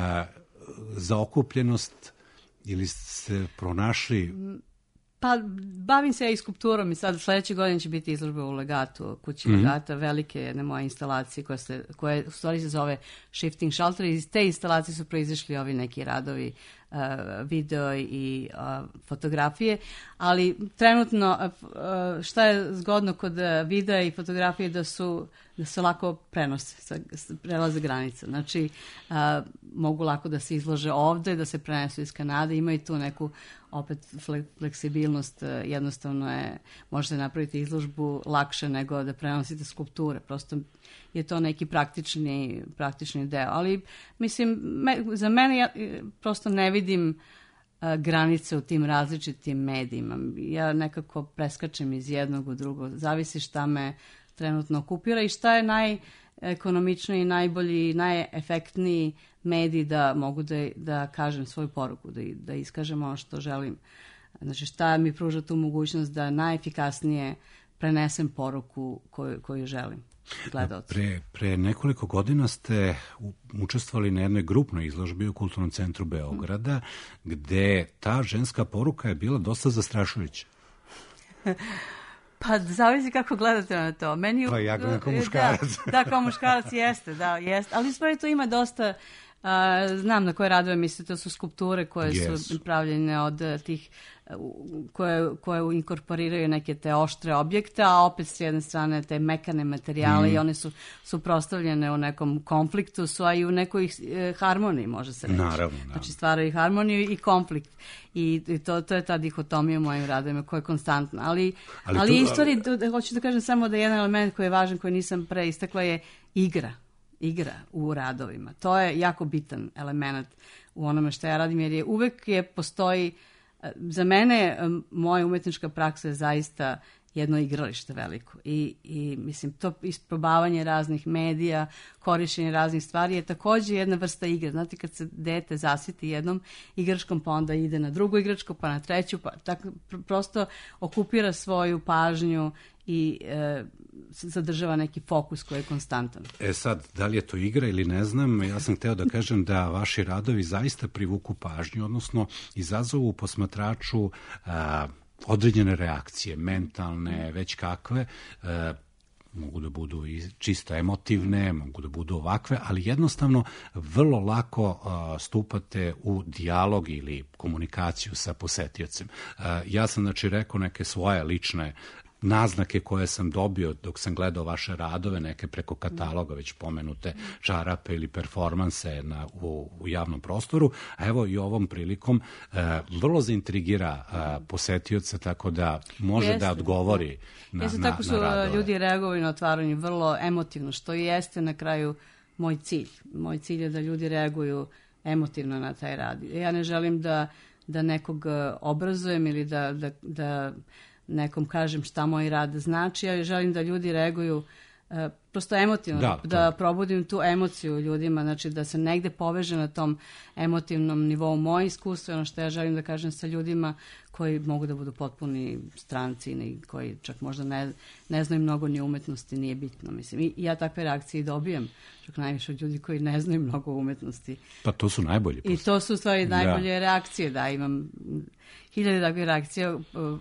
zaokupljenost ili ste pronašli... Pa, bavim se ja i skulpturom i sad sledeće godine će biti izložba u Legatu, kući mm-hmm. Legata, velike jedne moje instalacije koje, se, koje u stvari se zove Shifting Shelter i iz te instalacije su proizišli ovi neki radovi, uh, video i uh, fotografije, ali trenutno uh, šta je zgodno kod videa i fotografije da su da se lako prenose, prelaze granice. Znači, uh, mogu lako da se izlože ovde, da se prenesu iz Kanade, imaju tu neku opet fleksibilnost, jednostavno je, možete napraviti izložbu lakše nego da prenosite skulpture, prosto je to neki praktični, praktični deo, ali mislim, me, za mene ja prosto ne vidim a, granice u tim različitim medijima, ja nekako preskačem iz jednog u drugo, zavisi šta me trenutno okupira i šta je najekonomičniji, najbolji, najefektniji mediji da mogu da, da kažem svoju poruku, da, da iskažem ono što želim. Znači šta mi pruža tu mogućnost da najefikasnije prenesem poruku koju, koju želim gledalcu. Pre, pre nekoliko godina ste učestvovali na jednoj grupnoj izložbi u Kulturnom centru Beograda, hmm. gde ta ženska poruka je bila dosta zastrašujuća. Pa zavisi kako gledate na to. Meni, pa ja gledam kao muškarac. Da, da, kao muškarac jeste, da, jeste. Ali u stvari to ima dosta, uh, znam na koje radove mislite, to su skulpture koje yes. su pravljene od tih, koje, koje inkorporiraju neke te oštre objekte, a opet s jedne strane te mekane materijale mm. i one su suprotstavljene u nekom konfliktu, su, a i u nekoj eh, harmoniji, može se reći. Naravno, naravno. Znači stvaraju harmoniju i konflikt. I, i to, to je ta dihotomija u mojim radovima koja je konstantna. Ali, ali, ali to, istori, ali... hoću da kažem samo da jedan element koji je važan, koji nisam pre istakla, je igra. Igra u radovima. To je jako bitan element u onome što ja radim, jer je uvek je postoji. Za mene moja umetnička praksa je zaista jedno igralište veliko. I, i mislim, to isprobavanje raznih medija, korišćenje raznih stvari je također jedna vrsta igre. Znate, kad se dete zasiti jednom igračkom, pa onda ide na drugu igračku, pa na treću, pa tako prosto okupira svoju pažnju i e, zadržava neki fokus koji je konstantan. E sad, da li je to igra ili ne znam, ja sam hteo da kažem da vaši radovi zaista privuku pažnju, odnosno izazovu posmatraču a, određene reakcije, mentalne, već kakve, e, mogu da budu i čisto emotivne, mogu da budu ovakve, ali jednostavno vrlo lako uh, stupate u dijalog ili komunikaciju sa posetiocem. Uh, ja sam znači rekao neke svoje lične naznake koje sam dobio dok sam gledao vaše radove, neke preko kataloga već pomenute čarape ili performanse na, u, u javnom prostoru, a evo i ovom prilikom e, vrlo zaintrigira e, posetioca, tako da može jeste da odgovori na, jeste, na, tako su na radove. Ljudi reagovali na otvaranju vrlo emotivno, što i jeste na kraju moj cilj. Moj cilj je da ljudi reaguju emotivno na taj rad. Ja ne želim da, da nekog obrazujem ili da, da, da nekom kažem šta moj rad znači, ja želim da ljudi reaguju uh, prosto emotivno, da, da probudim tu emociju ljudima, znači da se negde poveže na tom emotivnom nivou moje iskustvo, ono što ja želim da kažem sa ljudima koji mogu da budu potpuni stranci, ni koji čak možda ne, ne znaju mnogo ni umetnosti, nije bitno, mislim. I ja takve reakcije dobijem, čak najviše od ljudi koji ne znaju mnogo umetnosti. Pa to su najbolji. I to su stvari najbolje da. reakcije, da, imam hiljade takve reakcije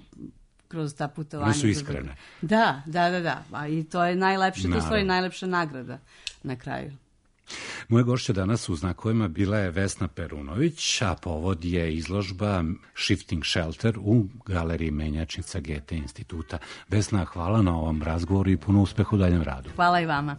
kroz ta putovanja. One su iskrene. Da, da, da, da. A i to je najlepše, to je stvari najlepša nagrada na kraju. Moja gošća danas u Znakovima bila je Vesna Perunović, a povod je izložba Shifting Shelter u galeriji Menjačnica Goethe instituta. Vesna, hvala na ovom razgovoru i puno uspeha u daljem radu. Hvala i vama.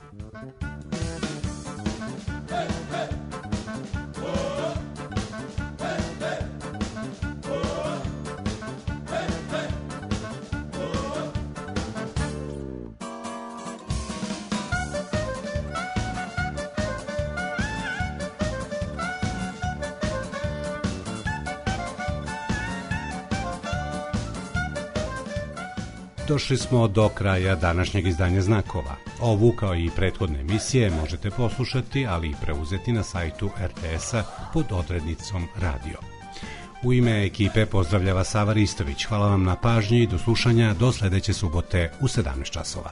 Došli smo do kraja današnjeg izdanja Znakova. Ovu kao i prethodne emisije možete poslušati, ali i preuzeti na sajtu er te es-a pod odrednicom radio. U ime ekipe pozdravljava Sava Ristović. Hvala vam na pažnji i do slušanja do sledeće subote u sedamnaest časova.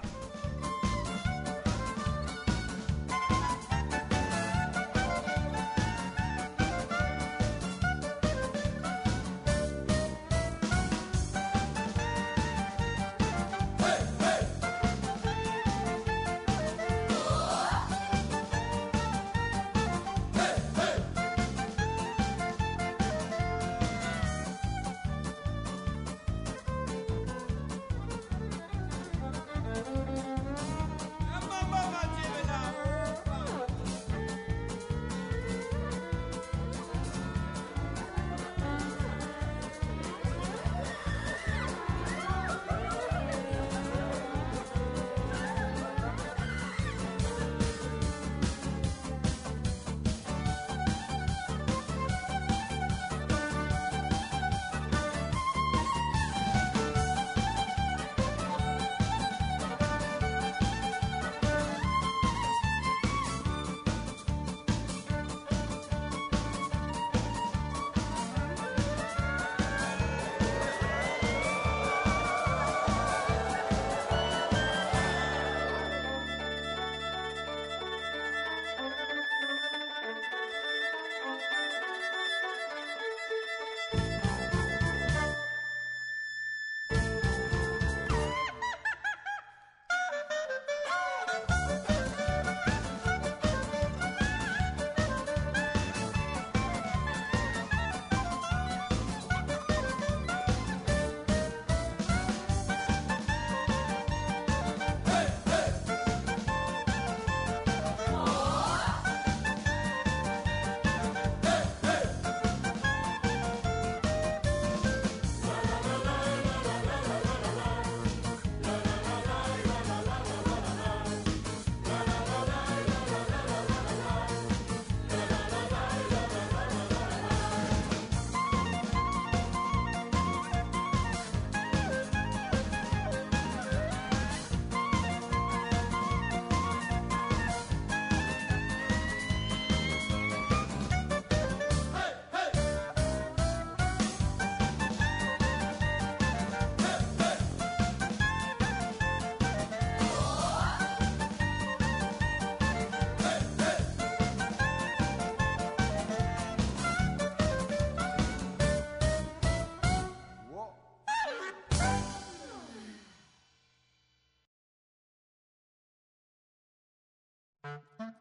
Thank you.